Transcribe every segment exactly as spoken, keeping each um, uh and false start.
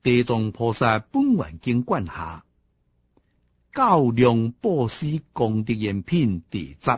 地藏菩萨本愿经卷下，较量布施功德延品第十。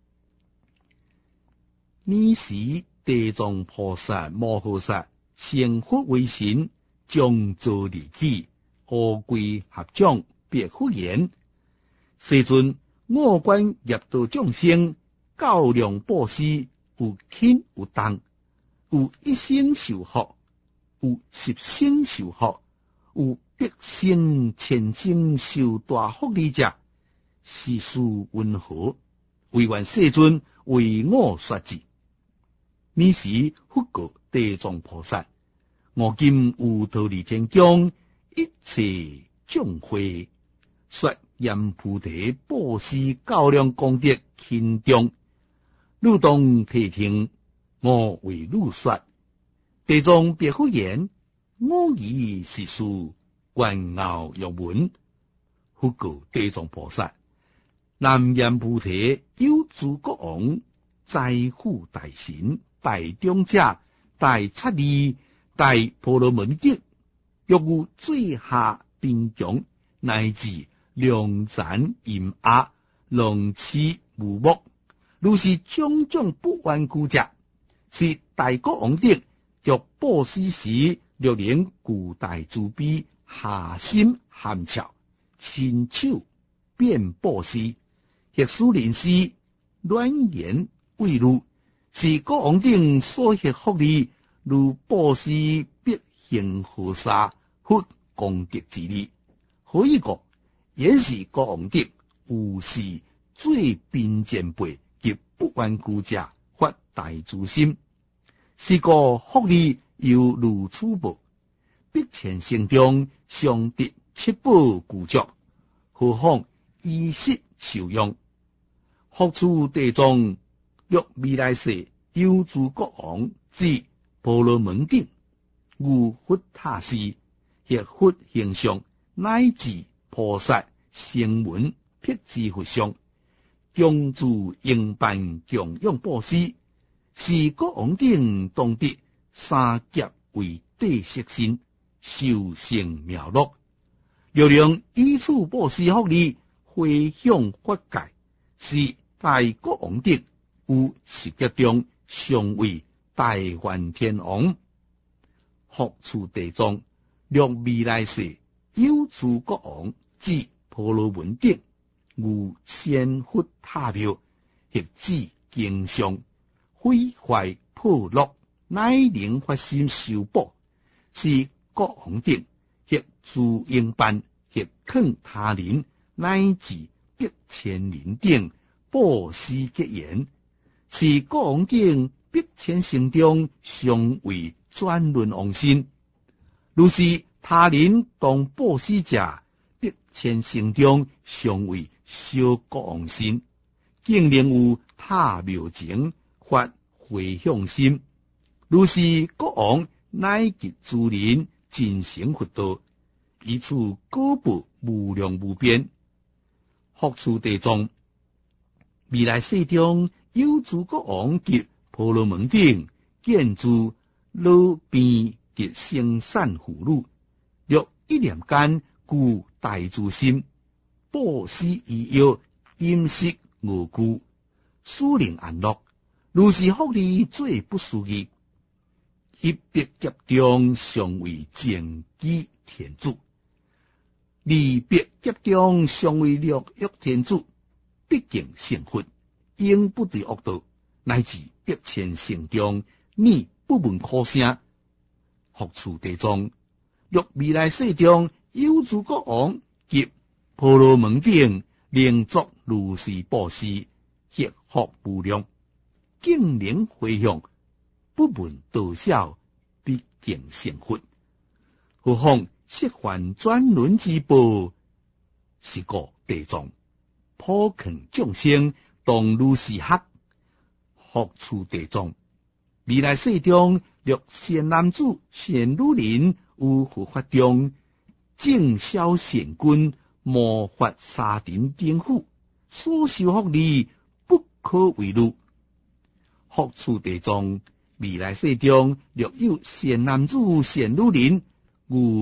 尔时地藏菩萨摩诃萨成佛为神，将座离去，乌龟合掌，别佛言：世尊，我观业道众生，较量布施，有轻有重，有一生受福，有十生受福，有百生千生受大福利者，是事云何？唯愿世尊为我说之。尔时佛告地藏菩萨：我今有忉利天宫一切众会，说阎菩提布施较量功德轻重，汝当谛听，我为汝说。地藏别佛言：我以是事愿傲欲闻。佛告地藏菩萨：南阎菩提有诸国王，财富大神，大中者，大刹利，大婆罗门德，欲有最下贫穷，乃至良残淫压，浪痴无目，如是种种不顽固者，是大国王德，欲布施时，略能固大慈悲，下心含笑，亲手便布施，或使人师软言慰辱，是国王等所获福利，如布施必行河沙，佛功德之利。可以讲，也是国王等有是最贫贱辈及不顽固者发大慈心，是个福利犹如此薄，必前成中常得七宝具足，何况衣食受用。福处地藏若未来世有诸国王至婆罗门等，如佛塔斯，或佛形象，乃至菩萨声闻辟支佛像，共助应办供养布施，是国王等当得三劫为地色身，受成妙乐。若能以此布施福利，回向法界，是大国王等有十劫中上为大梵天王。福处地藏若未来世有诸国王至婆罗门等，如仙佛塔庙，或至经上，毁坏破落，乃能发心修补，是国王等或自应办，或劝他人，乃至百千人等布施结缘，是国王等百千生中常为转轮王身。如是他人当布施者，百千生中常为小国王身，竟能有塔庙前发回向心。如是国王乃及诸人尽成佛道，以此果报无量无边。福处地藏未来世中有诸国王及婆罗门等，建筑老边及生产妇女，若一念间具大慈心，布施医药，饮食饿具，使人安乐，如是福利最不思议。一百劫中尚为正机天主，二百劫中尚为六欲天主，毕竟成佛，应不对恶道，乃至百千生中，你不闻哭声。福处地藏若未来世中有诸国王及婆罗门等，能作如是布施，获福无量，竟能回向，不闻道笑，必定成佛。何况释还转轮之宝，是个地藏普劝众生当如是学。福处地藏未来世中，若善男子善女人有佛法中正孝善君，魔法沙尘颠覆，所受福利不可为虑。福处地藏未来世中，若有善男子善女人有佛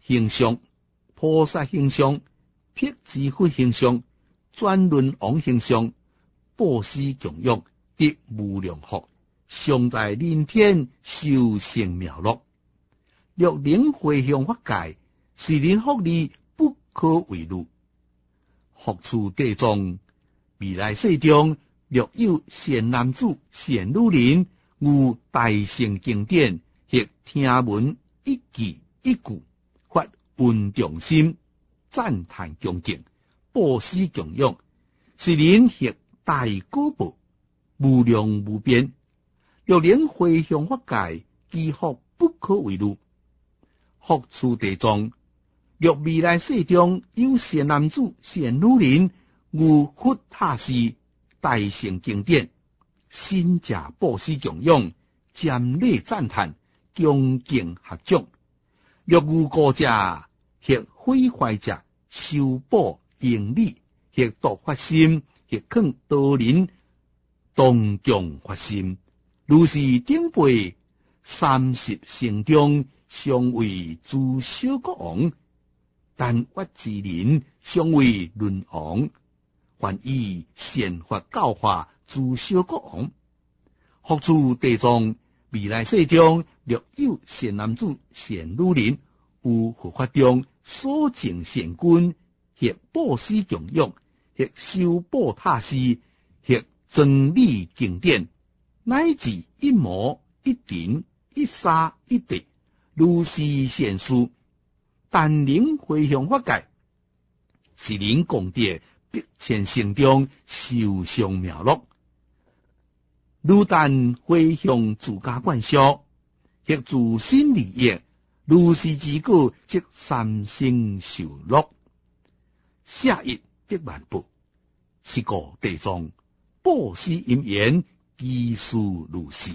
形象、菩萨形象、辟支佛形象、转轮王形象、布施供养，得无量福，常在人天修成妙乐。六灵回向法界，是人福利不可为虑。福处地藏，未来世中，若有善男子、善女人，有大乘经典，或听闻一句一句，发温重心，赞叹恭敬，布施供养，是人或大果报，无量无边。六灵回向法界，其福不可为虑。福处地藏，若未来世中有善男子、善女人，有佛塔寺、大乘经典，信者布施供养，瞻礼赞叹，恭敬合掌。若有过者或毁坏者，修补营利，或度发心，或劝导人动供发心，如是顶辈三十圣中，尚为诸小国王，但屈之人尚为轮王，还以善法教化诸小国王。福处地藏，未来世中，若有善男子、善女人，有佛法中所证善根，或布施供养，或修补塔寺，或整理经典，乃至一毛一顶一沙一地，如是善事，但能回向法界，是能功德必千圣中受上妙乐。如但回向自家观修，或自身利益，如是之果，即三生受乐。下一得万报，是个地藏布施因缘，其事如是。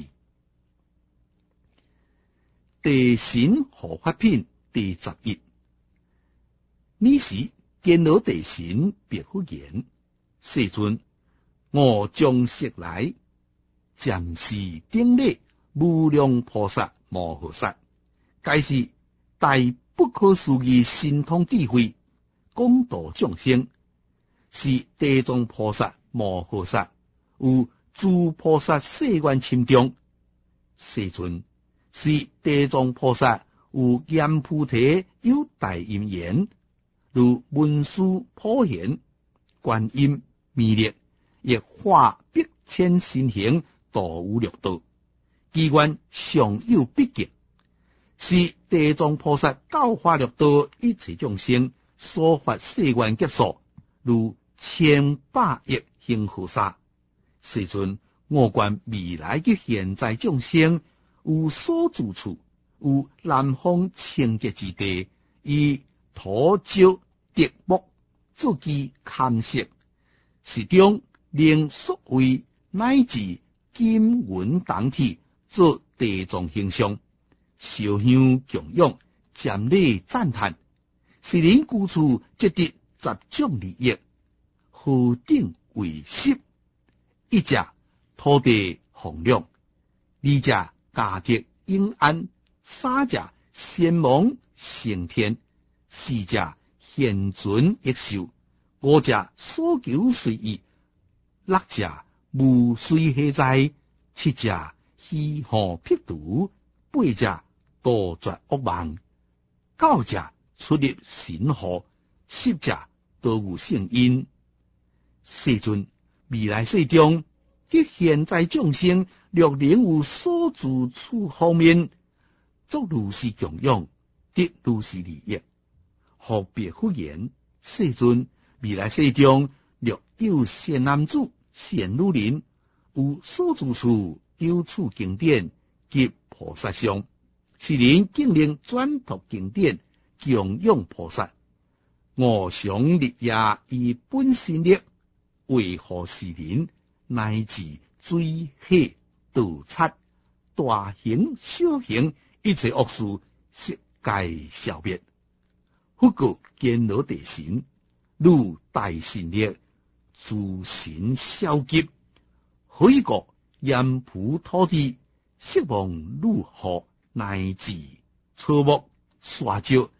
地神护法品第十一。你时见到地神别佛言：世尊，我将昔来暂时顶礼无量菩萨摩诃萨，皆是大不可思议神通智慧，广度众生，是地藏菩萨摩诃萨有诸菩萨誓愿心中。世尊，是地藏菩萨有严菩提有大因缘，如文殊普贤、观音、弥勒，亦化百千身形，度无量道，其愿尚有毕竟。是地藏菩萨教化六道一切众生所发誓愿劫数，如千百亿恒河沙。世尊，我愿未来及现在众生有所住处，有南方清洁之地，以土石竹木做其勘色，是中令所谓乃至金银铜铁做地藏形象，烧香供养，瞻礼赞叹，是人居处即得十种利益，何等为实？一者土地洪亮，二者家庭应安，三者先亡升天，四者现存益寿，五者所求随意，六者无随下在，七者虚耗辟毒，八者杜绝恶梦，九者出入神河，十者多有圣因。世尊，未来世中，及现在众生若能有所住处方面，作如是供养，得如是利益。何别忽言？世尊，未来世中，若有善男子、善女人，有所住处，有处经典及菩萨像，是人敬令转读经典，供养菩萨。我想立业以本心力，为何是人乃至水火盗贼、大行小行一切恶事，悉皆消灭。不过见到地神，如大神力，诸神消极，可以个严普土地，希望如何乃至草木沙石，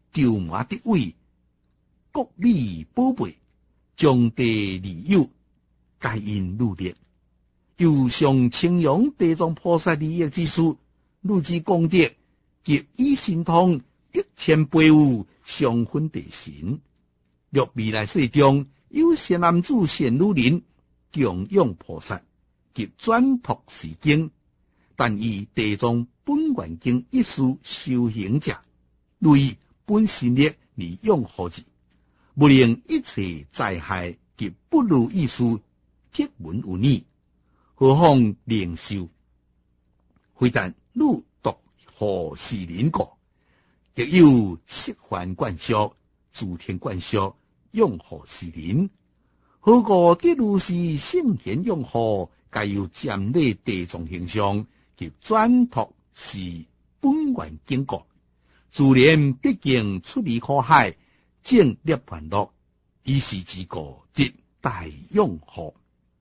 筹麻得位，国利宝贝，将地利诱，皆因努力。又上称扬地藏菩萨利益之事，汝之功德，及以神通得千倍有，上分地神。若未来世中有善男子、善女人供养菩萨，及转托是经，但以地藏本愿经一事修行者，类本心力而用何之？不令一切灾害及不如意事贴文有你，何况灵修？非但汝独何是人过，亦有释幻观修、诸天观修，用何是人？何故得如是圣贤用何？皆有占领地藏形象及转托是本愿经过，自然毕竟出离苦海，正涅槃乐，以是之故得大用何？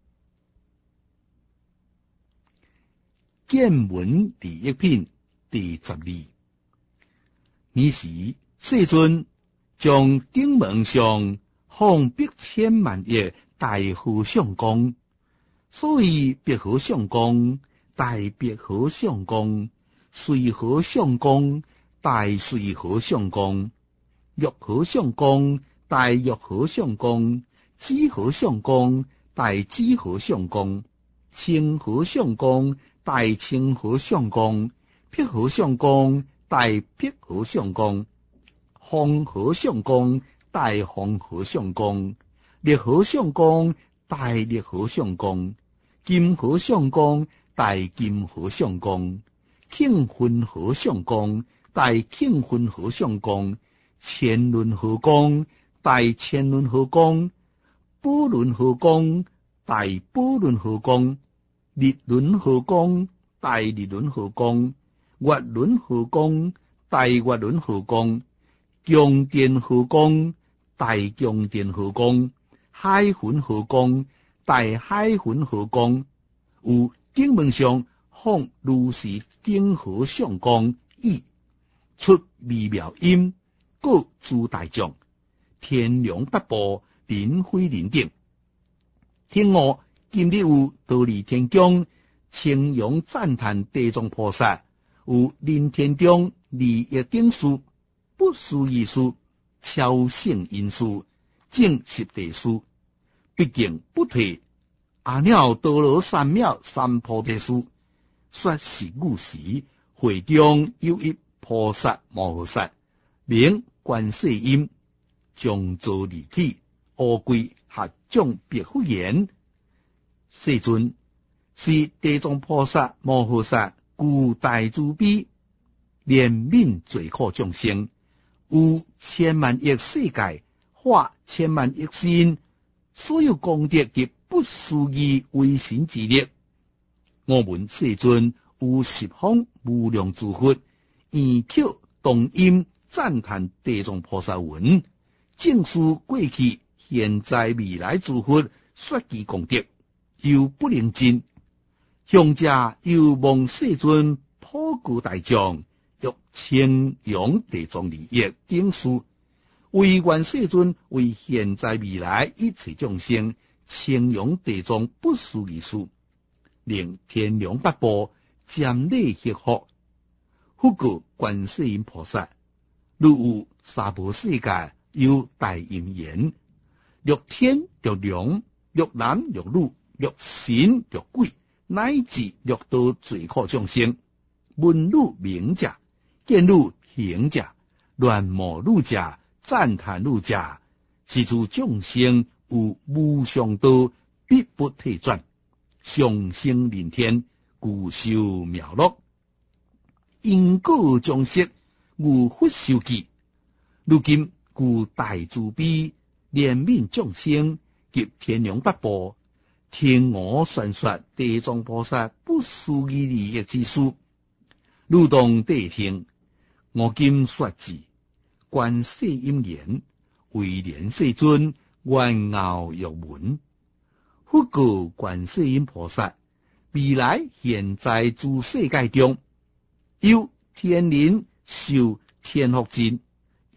见闻第一品第十二。尔时世尊将顶门上放百千万亿大和尚光，所以别和尚光，大别和尚光，随和尚光，大随和尚光，玉和尚光，大玉和尚光，紫和尚光，大紫和尚光，青和尚光，大青和尚光，辟和尚光，大辟和尚光，红和尚光，大红和尚光，烈和尚光，大烈和尚光，金和尚光，大金和尚光，庆婚和尚光，大庆婚和尚光，千轮和光，大千轮和光，波轮和光，大波轮和光，日轮和光，大日轮和光，月轮和光，大月轮和光，强电和光，大强电和光，海魂和光，大海魂和光，有顶门上放如是顶和尚光意，出微妙音，各诸大众，天龙八部，人非人等。天我今日有道理天宫，称扬赞叹地藏菩萨，有临天中利益顶事，不思议事，超胜因事，正实地事。毕竟不提阿耨多罗三藐三菩提树，说是故时，会中有一菩萨摩诃萨，名观世音，将造离体，乌龟合众别佛言：世尊，是地藏菩萨摩诃萨具大慈悲，怜悯罪苦众生，有千万亿世界，化千万亿身，所有功德及不思议为神之力。我闻世尊有十方无量诸佛，圆口动音赞叹地藏菩萨文，正是过去现在未来诸佛说其功德，又不能尽。向者又望世尊普具大众，欲称扬地藏利益顶事，为愿世尊为现在未来一切众生称扬地藏不思议事，令天龙八部瞻礼贺福。复告观世音菩萨，如有娑婆世界有大因缘，欲天欲龙，欲男欲女，欲神欲鬼，乃至欲道罪苦众生，闻汝名者，见汝行者，乱模汝者，赞叹汝者，是诸众生有无上道，必不退转，上升临天，故受妙乐。因果将息，无佛受记。如今故大慈悲，怜悯众生，及天龙八部，听我宣说地藏菩萨不思议利益之事，汝当谛听。我今说之，观世音言：为怜世尊，愿乐欲闻。复告观世音菩萨，未来现在诸世界中，有天人受天福尽，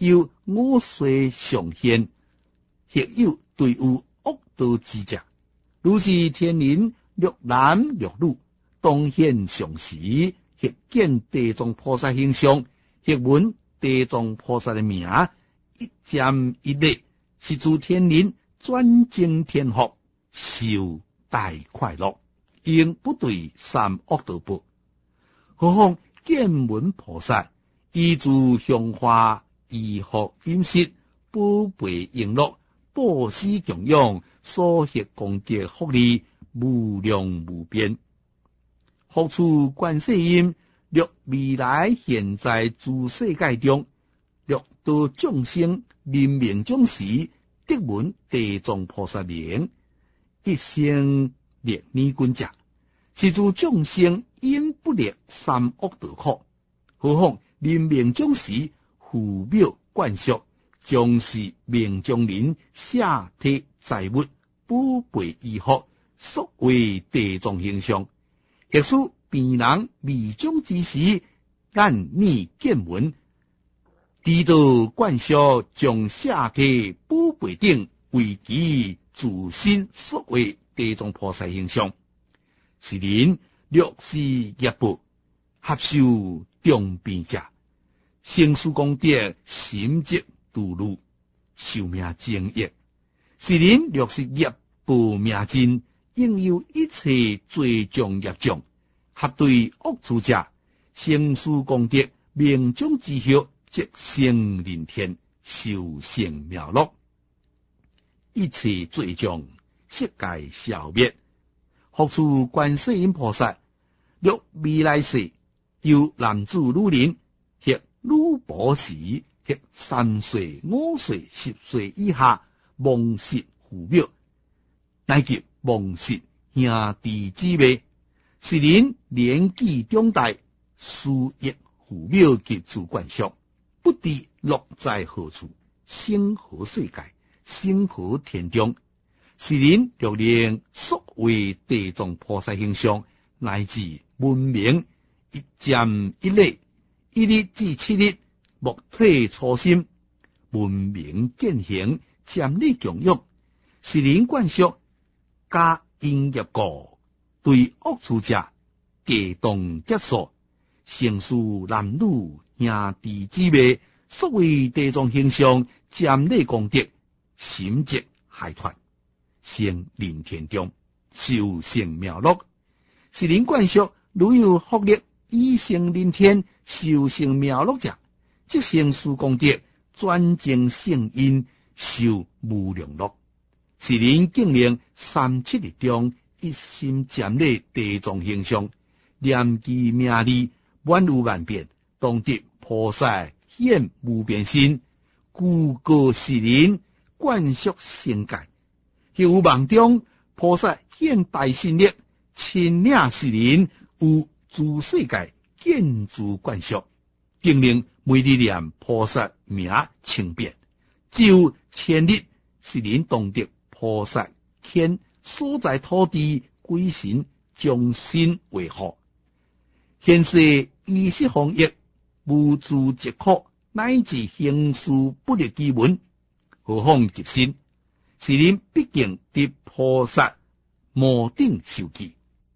有五岁上现，亦有对有恶道之者，如是天人略男略女，当现上时，亦见地藏菩萨形象，亦闻地藏菩萨的名，一瞻一礼，是诸天人转正天福，受大快乐，应不对三恶道报。何况见闻菩萨，依诸香花衣服饮食，宝贝璎珞，布施供养，所获功德福利，无量无边。福处观世音，略未来现在诸世界中，略度众生临命终时，得闻地藏菩萨名，一生列尼君者，是诸众生应不列三恶道苦。何况临命终时，父母灌输，将是命中人下体财物，宝贝衣服，所谓地藏形象。亦使病人未终之时，眼耳见闻，知道灌输，将下体宝贝顶为其自身所谓地藏菩萨形象。是人略是业报，合受重病者，生死功德，心即度路，寿命正业。是人略是业报命尽，应有一切罪重业重，合对恶处者，生死功德，命中之后，即生人天，受生妙乐。一切罪重，悉皆消灭。福处观世音菩萨，若未来世有男子女人，或女婆时，或三岁、五岁、十岁以下，忘失父母，乃及忘失兄弟姊妹，是人年纪中大，思忆父母及诸灌输，不知落在何处，生何世界，生何天中。是人若令所谓地藏菩萨形象，乃至文明，一瞻一礼，一日至七日，莫退初心，文明践行，瞻礼供养。是人灌输，加因业果，对恶处者，皆当接受。成事男女兄弟姊妹，所谓地藏形象，瞻礼功德，心即解脱，生人天中，受生妙乐。是人灌输，如有福力，以生人天，受生妙乐者，即生事功德，转正圣因，受无量乐。是人敬令三七日中，一心瞻礼地藏形象，念其名字，万有万变，当得菩萨显无边身，故告是人灌输圣界。有梦中菩萨显大神力，亲领是人有诸世界见诸灌输，敬令每日念菩萨名清变，只有千日，是人当得菩萨天所在土地归神，将心为护。现世衣食防疫，无诸疾苦，乃至行事不力之文，何况极身？是人毕竟得菩萨无顶受记。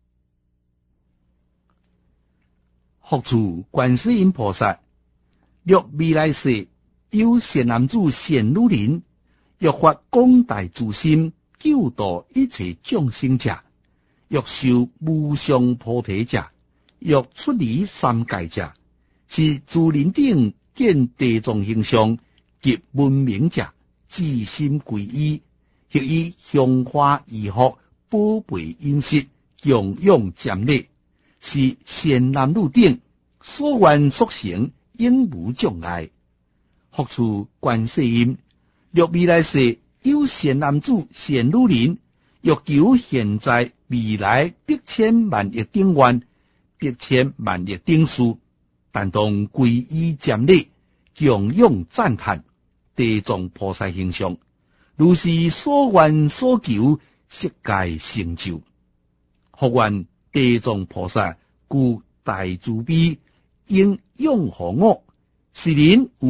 福处观世音菩萨，若未来世有善男子善女人，若发广大诸心，救度一切众生者，若受无上菩提者，若出离三界者，是诸人顶见地藏形象及闻名者，自心皈依，亦以香花衣服、宝贝饮食、供养瞻礼，是善男女顶所愿所成，应无障碍。福处观世音，若未来世有善男子善女人，欲求现在未来百千万亿顶愿，百千万亿顶事，但当皈依瞻礼，供养赞叹地藏菩萨形象，如是所愿所求，悉皆成就。福愿地藏菩萨故大慈悲，应拥护我，是人有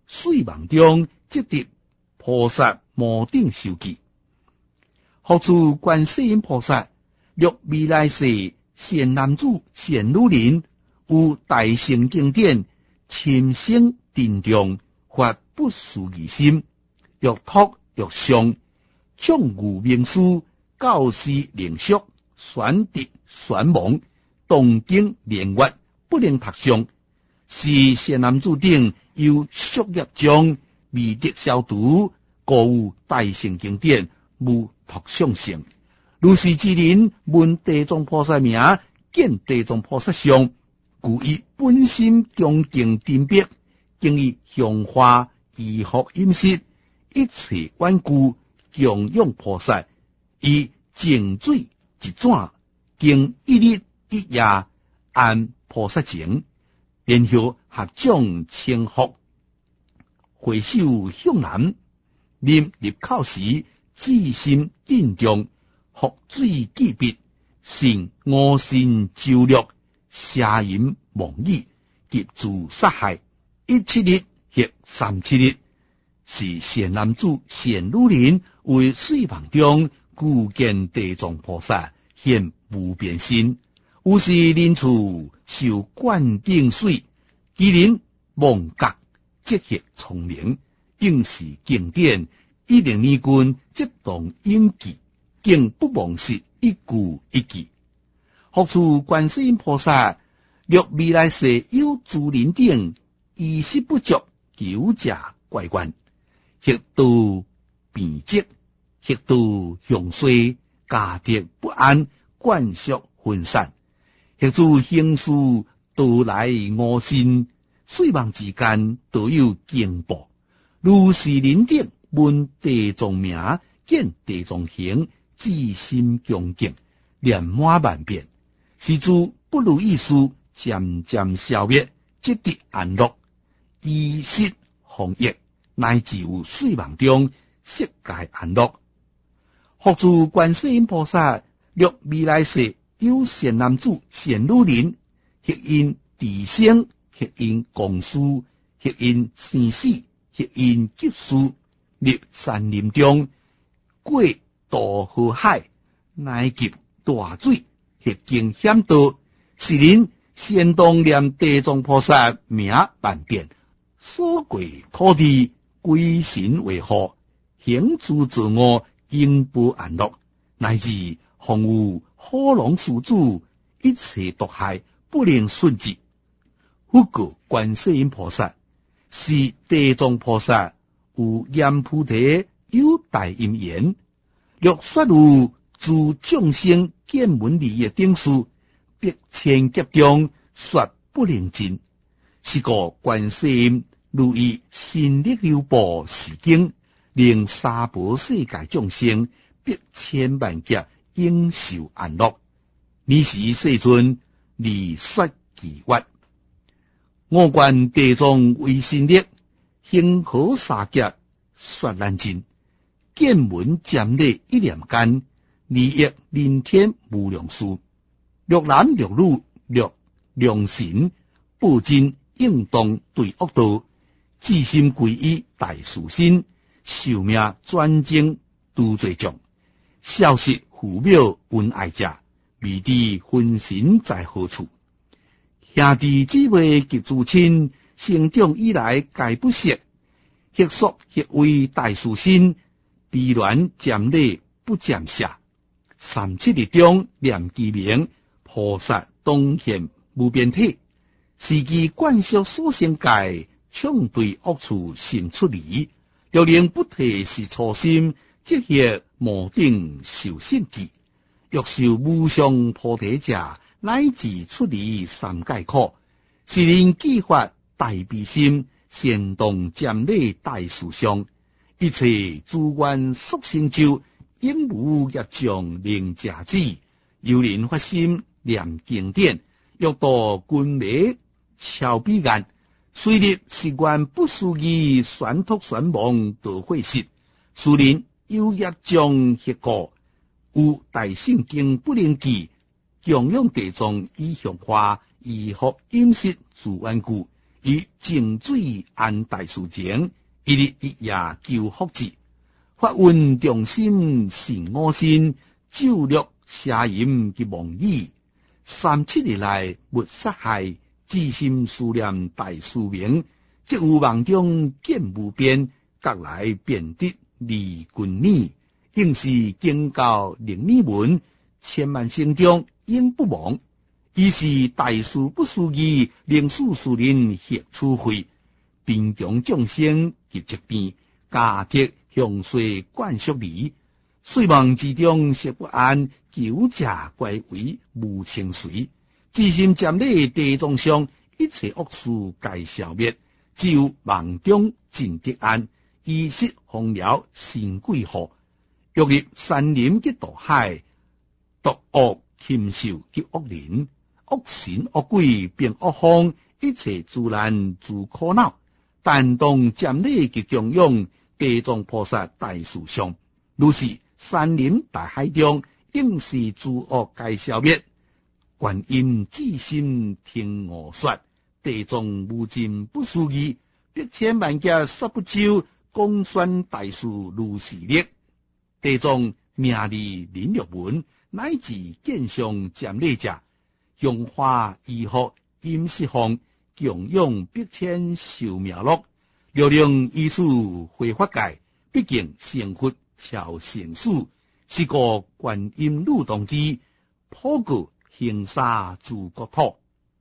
水网中即得菩萨摩顶受记。复次观世音菩萨，若未来世善男子、善女人，有大乘经典，亲生定重，发不思议心，欲托欲上，众愚名师，教师灵术，选德选亡，动经连阅，不能读上。是善男子等有宿业障，未得消除，故有大乘经典无读上性。如是之人，闻地藏菩萨名，见地藏菩萨相，故以本心恭敬珍别，经以香花衣服饮食，一切顽固，供养菩萨，以净水一转，经一日一夜，按菩萨前，然后合掌称福，回首向南，临入口时，至心定重，覆水既毕，成我心周略，邪淫妄语，及自杀害，一七日或三七日，是善男子、善女人为水网中具见地藏菩萨现无边身，有时临处受灌顶水，其人妄觉即血聪明，应是经典，一零二君即动应记，竟不忘失一句一句。复次观世音菩萨，若未来世有诸人等，衣食不足，求者怪怨，或度变质，或度向衰，家庭不安，灌属分散，或诸行事都来我心，水网之间都有惊怖。如是人等闻地藏名，见地藏形，至心恭敬，念满万遍，是诸不如意事渐渐消灭，即得安乐，衣食丰溢，乃至有水网中色界安乐。复次观世音菩萨，若未来世有善男子、善女人，或因地生，或因公事，或因生死，或因急事，入山林中，过渡河海，乃及大水，或经险道，是人先当念地藏菩萨名万遍，所过土地归神为护，行诸自我，应不安乐，乃至防有虎狼鼠鼠，一切毒害不能顺之。不过观世音菩萨，是地藏菩萨有阎菩提，有大因缘，若说有诸众生见闻利益等事，必千劫中说不能尽。是故观世音如以心力流布是经，令三宝世界众生必千万劫应受安乐。你是世尊，你说其话。我观地藏为心力，行可三劫说难尽，见闻渐累一念间，利益人天无量数。若男若女，若良神不尽应当对恶道，至心皈依大殊心，寿命专精度罪众，孝息父母恩爱者，未知分身在何处。兄弟姊妹及诸亲，成长以来皆不识，或说或为大殊心，悲恋渐累不渐下。三七日中念其名，菩萨当现无边体，是其观修所生界，冲对恶处心出离。若令不提是初心，即业无定受信记。欲受无上菩提者，乃至出离三界苦。是令记法大悲心，先动渐累大殊相。一切诸愿速成就，应无业障令假止。有人发心念经典，欲度君迷超彼岸，虽立是愿不思议，宣托宣亡道会失。虽然有业障结果，有大圣经不能记，供养地藏以香花衣服饮食自安故， 以净水安大事前，一日一夜求福祉，发运众心信我心，照略邪淫及妄语，三七日来没杀害，至心思念大事明，即有梦中见无边，隔来便得离君女，应是警告令你闻，千万心中应不忘。伊是大事不思议，令事事人协处会，贫穷众生及疾病，家庭向衰灌输你，睡梦之中食不安，久者怪为无情绪，至心占领地藏上，一切恶事该消灭，只有梦中尽得安，衣食丰了心贵福，欲入山林及大海，毒恶禽兽及恶人。恶神恶鬼并恶风，一切自然自苦恼。但当占理及供养地藏菩萨大事上，如是山林大海中，应是诸恶该消灭。观音至心听我说，地藏无尽不思议，百千万劫说不周，公宣大事如是力。地藏名利临六文，乃至见上占理者。用花衣服饮食方，供养百千寿命乐，略令医师回法界，毕竟成佛超成事，是个观音女同志，普告行沙诸国土。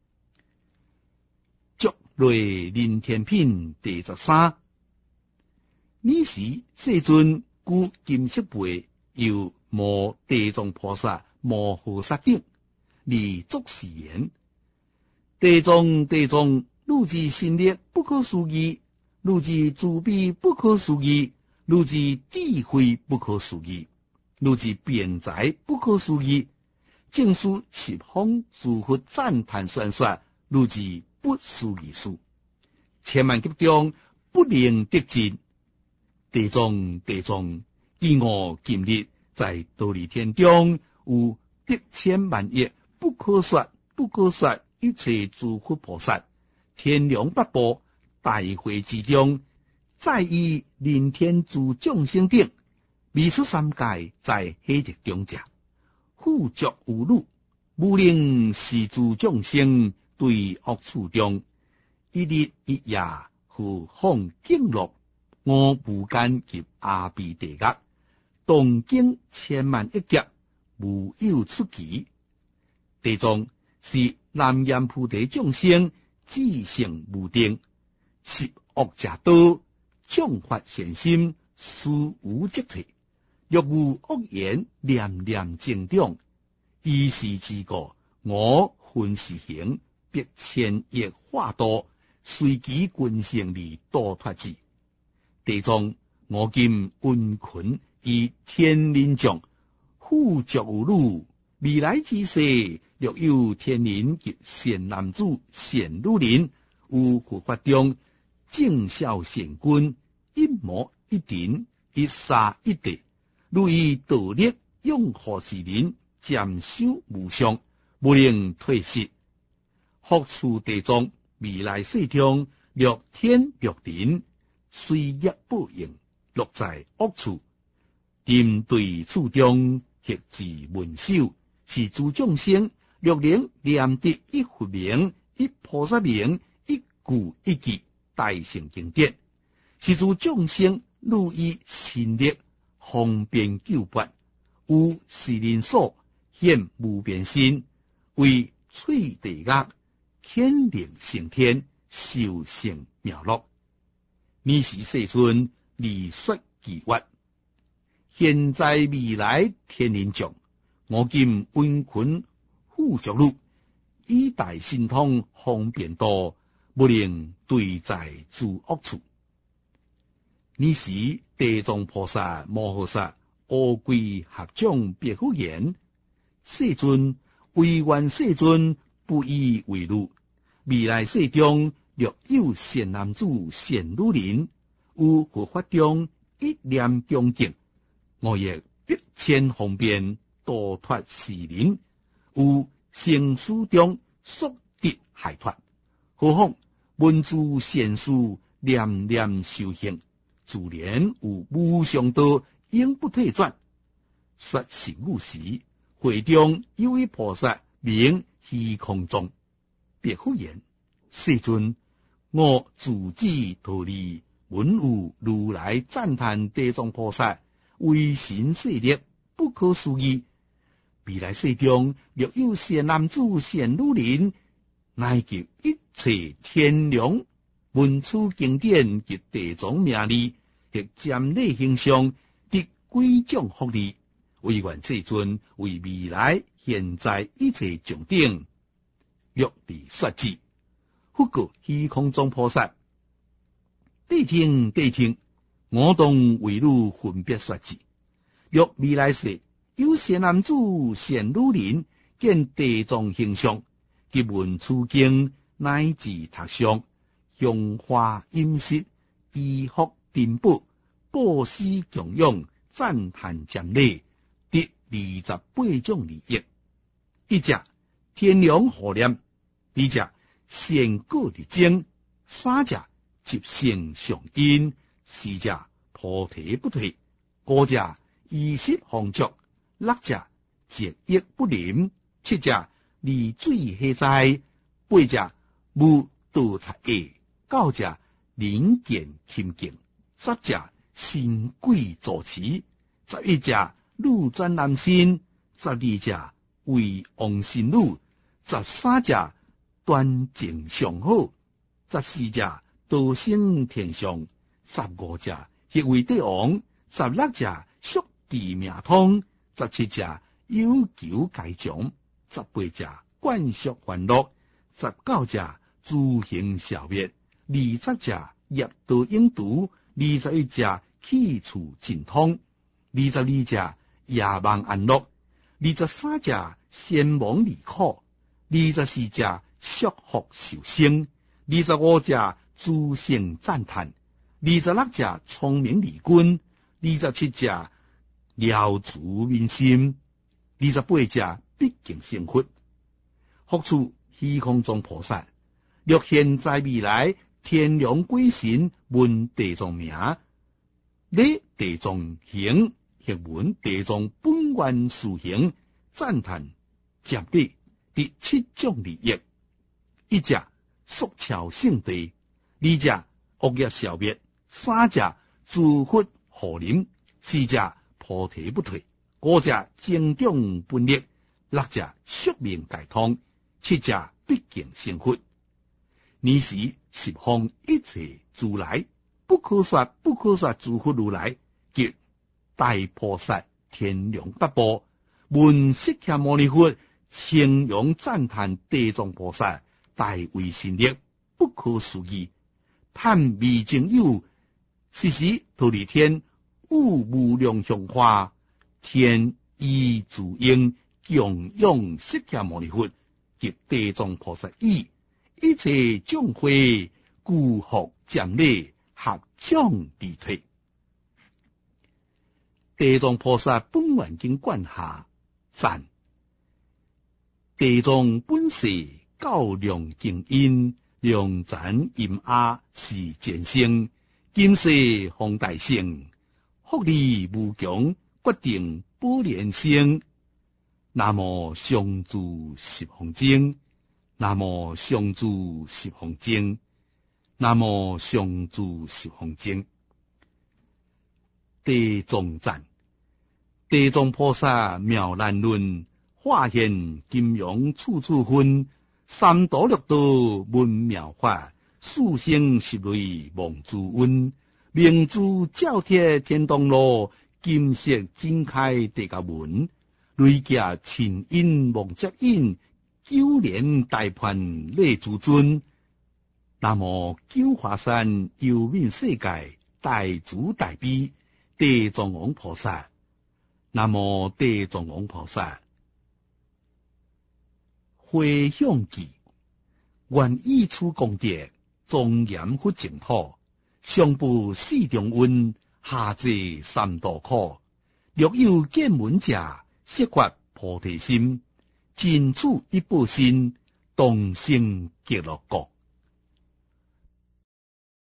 足类临天品第十三，你时世尊故金色背，又摩地藏菩萨摩诃萨顶。你作是言：地藏地藏，汝之心力不可思议，汝之慈悲不可思议，汝之智慧不可思议，汝之辩才不可思议。正是十方诸佛赞叹宣说，汝之不思议事，千万劫中不能得尽。地藏地藏，以我今日在忉利天中有百千万亿。不可说不可说一切诸佛菩萨，天龙八部大会之中，在以临天诸众生顶，未出三界在黑日中者，富足无辱，无令是诸众生对恶处中，一日一夜互放敬乐，我无间及阿鼻地狱，东经千万亿劫，无有出奇。地藏是南阎菩提众生自性无定，十恶者多，众法现心，事无即退。若无恶言，念念增长，依是之过，我分是行，百千亿化多，随其均性而多脱之。地藏，我今温困以天人众，富足无辱，未来之世。若有天人及善男子、善女人，有佛法中正孝善君，一模一点，一沙一地，如以道力拥护世人，暂修无上，不能退失。福处地藏，未来世中，若天若人，虽业报应，落在恶处，针对处中，ฮ็自文修，是诸众生。若能念得一佛名、一菩萨名、一句一句，大成经典，是诸众生如以心力方便救拔，有是人所现无边心，为翠地狱，天灵升天，修成妙乐。你是世尊，理说其话。现在未来天人众，我今温困。富足路，以大神通方便多，不能对在诸恶处。你是地藏菩萨摩诃萨，阿贵合掌别佛言：世尊，唯愿世尊不以为辱。未来世中，若有善男子、善女人，有佛法中一念恭敬，我亦百千方便多脱世人。有生死中速得解脱，何况文殊贤书念念修行，自然有无上道永不退转。说是午时，会中有位菩萨名虚空宗，别忽言：世尊，我自知道理，闻有如来赞叹地藏菩萨为神势力，不可思议。未来世中若有善男子、善女人，乃及一切天良文殊经典及地藏名利，或占礼形象，得几种福利。唯愿世尊为未来现在一切众顶，欲离说之。复告虚空宗菩萨：谛听，谛听，我当为汝分别说之。若未来世有善男子、善女人，见地藏形象，及闻此经，乃至读诵，香花饮食，衣服珍宝，布施供养，赞叹瞻礼，得二十八种利益。一者天良护念，二者善果力争，三者集成上因，四者菩提不退，五者衣食丰足，六者节益不临，七者离水下灾，八者无盗贼业，九者人见清净，十者神鬼助持，十一者女尊男身，十二者为王神女，十三者端正上好，十四者道升天上，十五者迄为帝王，十六者宿地命通，十七者有求解奖，十八者灌输欢乐，十九者自行消灭，二十者业道应度，二十一者去处尽通，二十二者夜梦安乐，二十三者先亡离苦，二十四者祝福受生，二十五者诸圣赞叹，二十六者聪明离君，二十七者了除民心，二十八者毕竟成佛。复处虚空中菩萨，若现在未来天良鬼神闻地藏名，礼地藏行，或闻地藏本愿事行，赞叹接礼，第七种利益。一者速超圣地，二者恶业消灭，三者诸佛护临，四者菩提不退，五者增长本力，六者宿命解脱，七者毕竟成佛。你是十方一切如来，不可说不可说诸佛如来，即大菩萨天良八部，闻释迦牟尼佛称扬赞叹地藏菩萨大威神力，不可思议。探未曾有，时时忉利天有无量香花，天依自应供养释迦牟尼佛及地藏菩萨意，一切众会孤福瞻礼，合掌礼退。地藏菩萨本愿经观下赞：地藏本是较量静因，量赞阴阿是前生，今世方大圣，福利无穷，决定保莲生。南无上珠十方经，南无上珠十方经，南无上珠十方经。地藏赞：地藏菩萨妙难论，化现金融处处分，三多六道闻妙法，四生十类望诸温，明珠照贴天堂路，金色展开地下门，雷驾秦因望接引，九年大盘礼诸尊。南无九华山幽冥世界大慈大悲地藏王菩萨，南无地藏王菩萨。回向记：愿以此功德，庄严佛净土，上布四重恩，下济三道苦。若有见闻者，悉发菩提心，尽此一报身，当生极乐国。